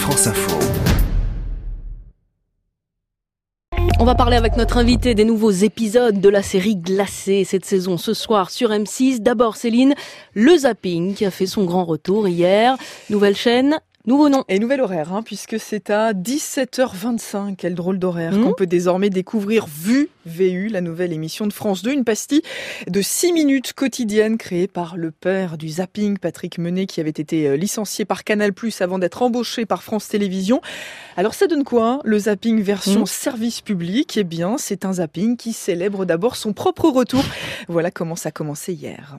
France Info. On va parler avec notre invité des nouveaux épisodes de la série Glacé cette saison ce soir sur M6. D'abord Céline, le zapping qui a fait son grand retour hier. Nouvelle chaîne, nouveau nom. Et nouvel horaire, puisque c'est à 17h25. Quel drôle d'horaire qu'on peut désormais découvrir VU, la nouvelle émission de France 2. Une pastille de 6 minutes quotidienne créée par le père du zapping, Patrick Menet, qui avait été licencié par Canal+ avant d'être embauché par France Télévisions. Alors ça donne quoi, le zapping version service public ? Eh bien, c'est un zapping qui célèbre d'abord son propre retour. Voilà comment ça a commencé hier.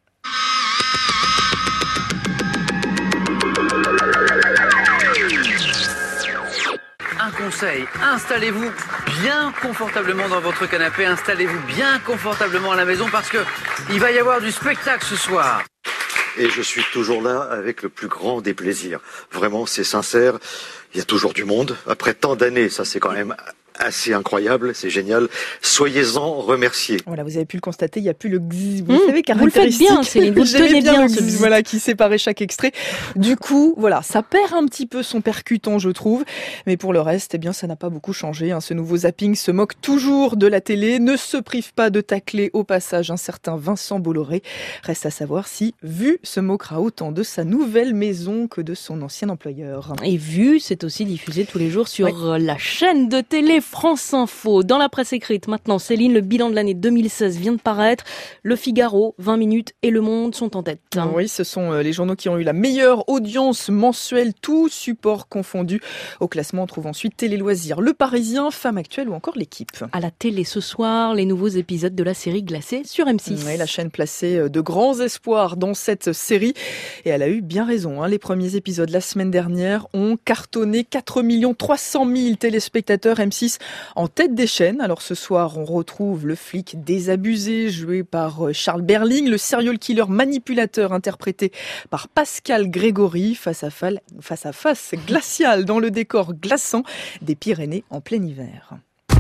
Un conseil, installez-vous bien confortablement dans votre canapé, installez-vous bien confortablement à la maison parce que il va y avoir du spectacle ce soir. Et je suis toujours là avec le plus grand des plaisirs. Vraiment, c'est sincère. Il y a toujours du monde. Après tant d'années, ça c'est quand même assez incroyable, c'est génial. Soyez-en remerciés. Voilà, vous avez pu le constater, il n'y a plus le gzz, vous savez, caractéristique. Vous le faites bien, Céline, vous le tenez bien, le gzz, voilà, qui séparait chaque extrait. Du coup, voilà, ça perd un petit peu son percutant, je trouve. Mais pour le reste, eh bien, ça n'a pas beaucoup changé. Ce nouveau zapping se moque toujours de la télé, ne se prive pas de tacler au passage un certain Vincent Bolloré. Reste à savoir si VU se moquera autant de sa nouvelle maison que de son ancien employeur. Et VU, c'est aussi diffusé tous les jours sur la chaîne de télé France Info. Dans la presse écrite, maintenant, Céline, le bilan de l'année 2016 vient de paraître. Le Figaro, 20 minutes et Le Monde sont en tête. Oui, ce sont les journaux qui ont eu la meilleure audience mensuelle, tous supports confondus. Au classement, on trouve ensuite Télé Loisirs, Le Parisien, Femme Actuelle ou encore L'Équipe. À la télé ce soir, les nouveaux épisodes de la série Glacé sur M6. Oui, la chaîne plaçait de grands espoirs dans cette série. Et elle a eu bien raison. Les premiers épisodes la semaine dernière ont cartonné 4 300 000 téléspectateurs. M6 en tête des chaînes. Alors ce soir, on retrouve le flic désabusé, joué par Charles Berling, le serial killer manipulateur interprété par Pascal Grégory, face à face glacial dans le décor glaçant des Pyrénées en plein hiver.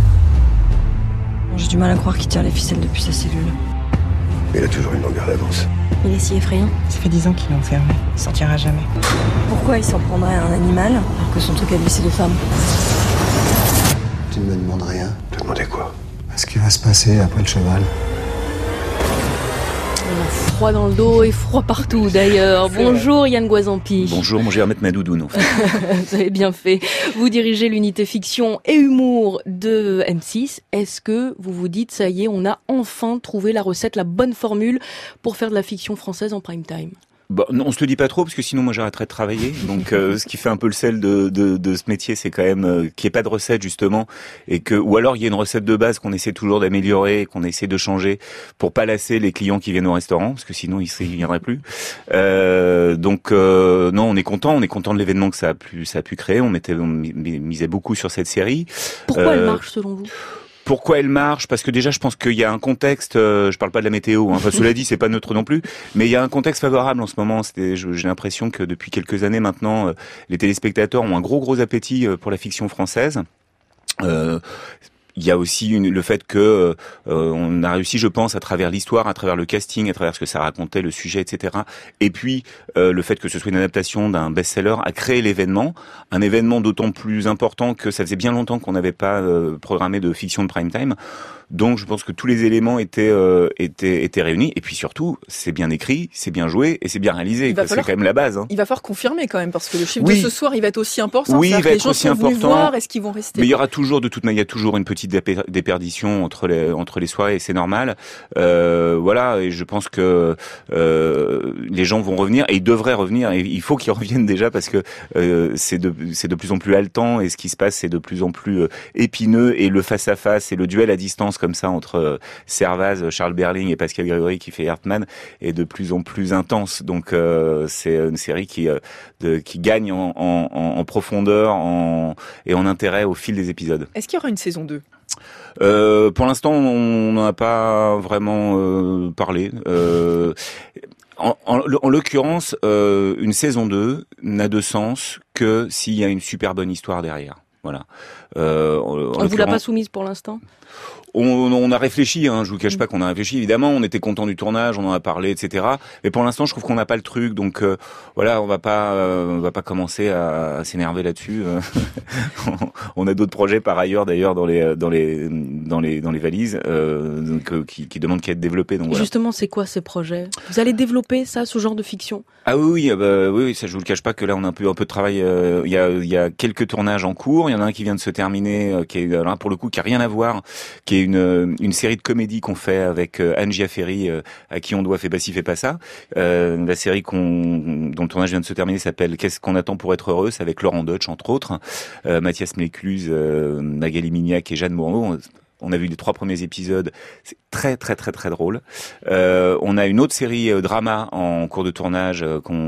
J'ai du mal à croire qu'il tire les ficelles depuis sa cellule. Il a toujours une longueur d'avance. Il est si effrayant. Ça fait 10 ans qu'il est enfermé. Il sortira jamais. Pourquoi il s'en prendrait à un animal alors que son truc à lui c'est de femme ? Tu ne me demandes rien. Te demander quoi ? Ce qui va se passer après le cheval. On a froid dans le dos et froid partout d'ailleurs. Bonjour Yann Goisampi. Bonjour, moi je vais remettre ma doudoune en fait. Vous avez bien fait. Vous dirigez l'unité fiction et humour de M6. Est-ce que vous vous dites, ça y est, on a enfin trouvé la recette, la bonne formule pour faire de la fiction française en prime time ? Bon, non, on se le dit pas trop parce que sinon moi j'arrêterais de travailler. Donc ce qui fait un peu le sel de ce métier, c'est quand même qu'il n'y ait pas de recette justement, et que ou alors il y a une recette de base qu'on essaie toujours d'améliorer, qu'on essaie de changer pour pas lasser les clients qui viennent au restaurant, parce que sinon ils viendraient plus. Non, on est content de l'événement que ça a pu créer. On misait beaucoup sur cette série. Pourquoi elle marche selon vous ? Pourquoi elle marche ? Parce que déjà, je pense qu'il y a un contexte. Je parle pas de la météo. Enfin, cela dit, c'est pas neutre non plus. Mais il y a un contexte favorable en ce moment. J'ai l'impression que depuis quelques années maintenant, les téléspectateurs ont un gros appétit pour la fiction française. Il y a aussi le fait que on a réussi, je pense, à travers l'histoire, à travers le casting, à travers ce que ça racontait, le sujet, etc. Et puis le fait que ce soit une adaptation d'un best-seller, à créer l'événement, un événement d'autant plus important que ça faisait bien longtemps qu'on n'avait pas programmé de fiction de prime time. Donc je pense que tous les éléments étaient réunis. Et puis surtout, c'est bien écrit, c'est bien joué et c'est bien réalisé. C'est quand même la base. Il va falloir confirmer quand même, parce que le chiffre de ce soir, il va être aussi important. Oui, il va être aussi important. Voir, est-ce qu'ils vont rester ? Mais il y aura toujours, de toute manière, il y a toujours une petite déperdition entre les soirées, et c'est normal. Voilà, et je pense que les gens vont revenir, et ils devraient revenir, et il faut qu'ils reviennent déjà, parce que c'est de plus en plus haletant, et ce qui se passe, c'est de plus en plus épineux, et le face-à-face, et le duel à distance comme ça entre Servaz, Charles Berling et Pascal Grégory qui fait Hertman est de plus en plus intense. Donc c'est une série qui gagne en profondeur et en intérêt au fil des épisodes. Est-ce qu'il y aura une saison 2 ? Pour l'instant, on n'en a pas vraiment parlé. En l'occurrence, une saison 2 n'a de sens que s'il y a une super bonne histoire derrière. Voilà. On vous l'a pas soumise pour l'instant? On a réfléchi, hein, je vous cache pas qu'on a réfléchi. Évidemment, on était content du tournage, on en a parlé, etc. Mais pour l'instant, je trouve qu'on n'a pas le truc, donc voilà, on va pas commencer à s'énerver là-dessus. On a d'autres projets par ailleurs, d'ailleurs, dans les valises, qui demandent qu'à être développés. Donc voilà. Justement, c'est quoi ces projets? Vous allez développer ça, ce genre de fiction? Ah oui, ça je vous le cache pas que là on a un peu de travail. Il y a quelques tournages en cours. Il y en a un qui vient de se terminer, qui est là pour le coup qui a rien à voir, qui est une série de comédies qu'on fait avec Anne Giaferi, à qui on doit Fais pas ci, fais pas ça. La série dont le tournage vient de se terminer s'appelle Qu'est-ce qu'on attend pour être heureux, c'est avec Laurent Deutsch entre autres, Mathias Mlécluse, Magali Mignac et Jeanne Moreau. On a vu les 3 premiers épisodes, c'est très très très très drôle. On a une autre série drama en cours de tournage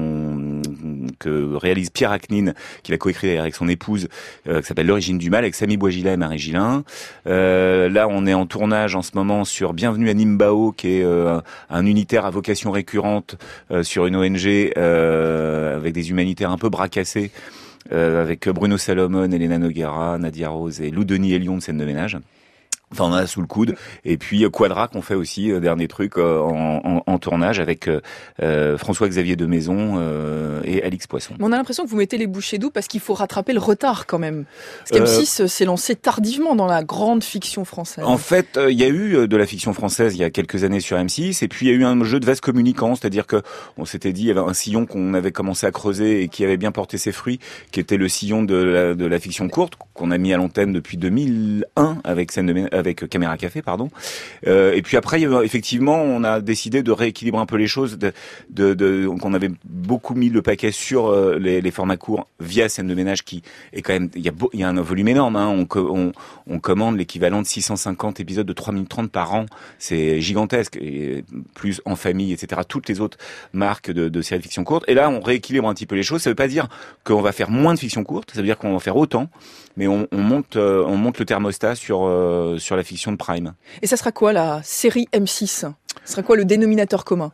que réalise Pierre Acnine, qu'il a coécrit avec son épouse, qui s'appelle L'origine du mal, avec Samy Bouagila et Marie Gillin. Là, on est en tournage en ce moment sur Bienvenue à Nimbao, qui est un unitaire à vocation récurrente sur une ONG avec des humanitaires un peu bracassés, avec Bruno Salomon, Elena Noguera, Nadia Rose et Lou Denis Elion de Scène de ménage. Enfin, on en a sous le coude. Et puis Quadra qu'on fait aussi, dernier truc en tournage avec François-Xavier de Maison et Alix Poisson. Mais on a l'impression que vous mettez les bouchées doubles parce qu'il faut rattraper le retard quand même. Parce qu'M6 s'est lancé tardivement dans la grande fiction française. En fait, il y a eu de la fiction française il y a quelques années sur M6, et puis il y a eu un jeu de vase communicant, c'est-à-dire que on s'était dit il y avait un sillon qu'on avait commencé à creuser et qui avait bien porté ses fruits, qui était le sillon de la fiction courte qu'on a mis à l'antenne depuis 2001 avec Caméra Café, pardon. Et puis après, effectivement, on a décidé de rééquilibrer un peu les choses. Donc on avait beaucoup mis le paquet sur les formats courts via Scène de ménage, qui est quand même, il y a un volume énorme. Hein. On commande l'équivalent de 650 épisodes de 3 minutes 30 par an. C'est gigantesque. Et plus En famille, etc. Toutes les autres marques de séries de fiction courte. Et là, on rééquilibre un petit peu les choses. Ça veut pas dire qu'on va faire moins de fiction courte. Ça veut dire qu'on va en faire autant. Mais on monte le thermostat sur la fiction de Prime. Et ça sera quoi la série M6? Ça sera quoi le dénominateur commun?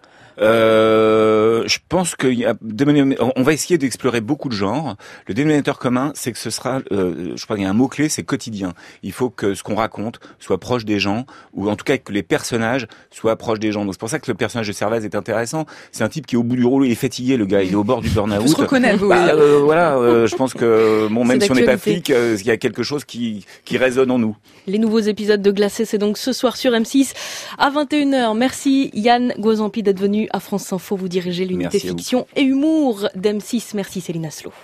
Je pense on va essayer d'explorer beaucoup de genres. Le dénominateur commun, c'est que ce sera, je crois qu'il y a un mot-clé, c'est quotidien. Il faut que ce qu'on raconte soit proche des gens, ou en tout cas que les personnages soient proches des gens. Donc c'est pour ça que le personnage de Servaz est intéressant. C'est un type qui est au bout du rouleau, il est fatigué, le gars, il est au bord du burn-out. On se reconnaît, vous. Voilà, je pense que même si on n'est pas flic, il y a quelque chose qui résonne en nous. Les nouveaux épisodes de Glacé, c'est donc ce soir sur M6 à 21h. Merci Yann Gozampi d'être venu à France Info. Vous dirigez l'unité fiction et humour d'M6. Merci Céline Aslo.